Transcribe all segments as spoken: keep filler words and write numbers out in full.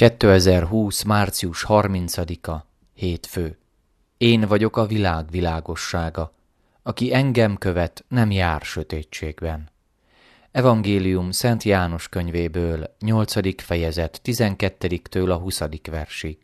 kétezer-húsz. március harmincadika. Hétfő. Én vagyok a világ világossága. Aki engem követ, nem jár sötétségben. Evangélium Szent János könyvéből, nyolcadik fejezet, tizenkettediktől a huszadik versig.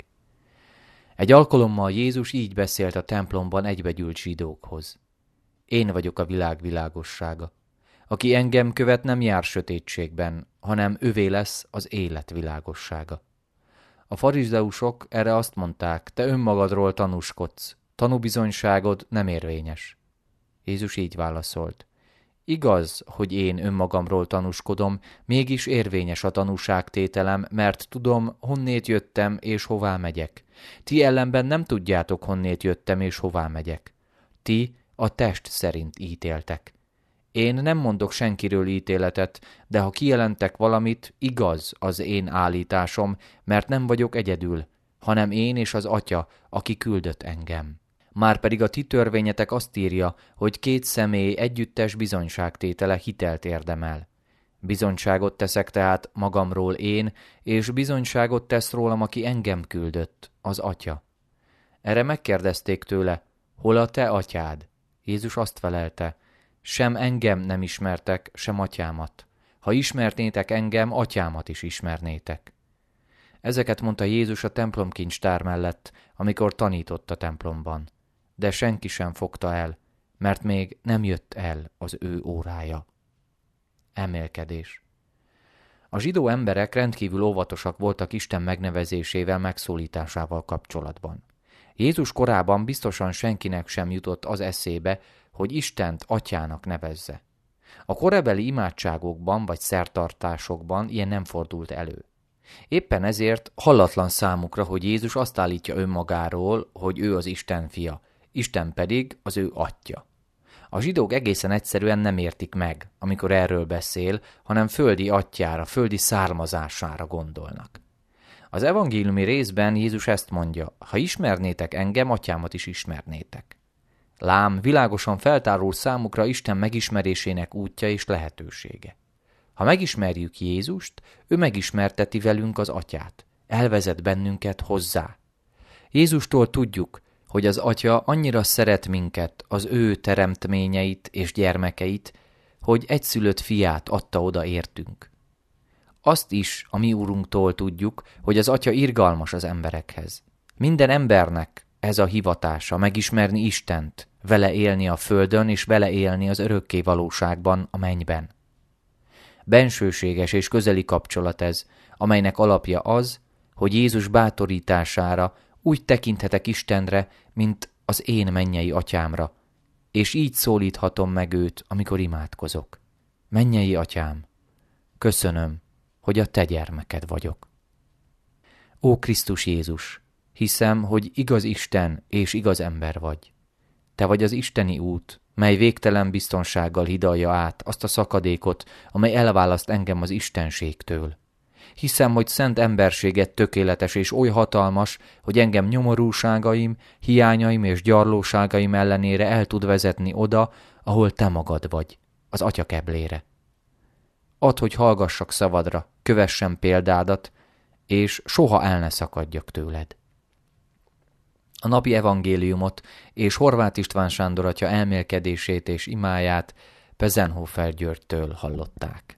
Egy alkalommal Jézus így beszélt a templomban egybegyűlt zsidókhoz. Én vagyok a világ világossága. Aki engem követ, nem jár sötétségben, hanem övé lesz az élet világossága. A farizeusok erre azt mondták, te önmagadról tanúskodsz, tanúbizonyságod nem érvényes. Jézus így válaszolt. Igaz, hogy én önmagamról tanúskodom, mégis érvényes a tanúságtételem, mert tudom, honnét jöttem és hová megyek. Ti ellenben nem tudjátok, honnét jöttem és hová megyek. Ti a test szerint ítéltek. Én nem mondok senkiről ítéletet, de ha kijelentek valamit, igaz az én állításom, mert nem vagyok egyedül, hanem én és az Atya, aki küldött engem. Márpedig a ti törvényetek azt írja, hogy két személy együttes bizonyságtétele hitelt érdemel. Bizonyságot teszek tehát magamról én, és bizonyságot tesz rólam, aki engem küldött, az Atya. Erre megkérdezték tőle, hol a te atyád? Jézus azt felelte, sem engem nem ismertek, sem atyámat. Ha ismernétek engem, atyámat is ismernétek. Ezeket mondta Jézus a templomkincstár mellett, amikor tanított a templomban. De senki sem fogta el, mert még nem jött el az ő órája. Emelkedés. A zsidó emberek rendkívül óvatosak voltak Isten megnevezésével, megszólításával kapcsolatban. Jézus korában biztosan senkinek sem jutott az eszébe, hogy Istent atyának nevezze. A korabeli imádságokban vagy szertartásokban ilyen nem fordult elő. Éppen ezért hallatlan számukra, hogy Jézus azt állítja önmagáról, hogy ő az Isten fia, Isten pedig az ő atya. A zsidók egészen egyszerűen nem értik meg, amikor erről beszél, hanem földi atyára, földi származására gondolnak. Az evangéliumi részben Jézus ezt mondja, ha ismernétek engem, atyámat is ismernétek. Lám, világosan feltárul számukra Isten megismerésének útja és lehetősége. Ha megismerjük Jézust, ő megismerteti velünk az atyát, elvezet bennünket hozzá. Jézustól tudjuk, hogy az atya annyira szeret minket, az ő teremtményeit és gyermekeit, hogy egyszülött fiát adta oda értünk. Azt is a mi úrunktól tudjuk, hogy az atya irgalmas az emberekhez. Minden embernek ez a hivatása, megismerni Istent, vele élni a földön, és vele élni az örökké valóságban, a mennyben. Bensőséges és közeli kapcsolat ez, amelynek alapja az, hogy Jézus bátorítására úgy tekinthetek Istenre, mint az én mennyei atyámra, és így szólíthatom meg őt, amikor imádkozok. Mennyei atyám, köszönöm, hogy a te gyermeked vagyok. Ó Krisztus Jézus, hiszem, hogy igaz Isten és igaz ember vagy. Te vagy az isteni út, mely végtelen biztonsággal hidalja át azt a szakadékot, amely elválaszt engem az istenségtől. Hiszem, hogy szent emberséged tökéletes és oly hatalmas, hogy engem nyomorúságaim, hiányaim és gyarlóságaim ellenére el tud vezetni oda, ahol te magad vagy, az Atya keblére. Add, hogy hallgassak szavadra, kövessem példádat, és soha el ne szakadjak tőled. A napi evangéliumot és Horváth István Sándor atya elmélkedését és imáját Pezenhofer Györgytől hallották.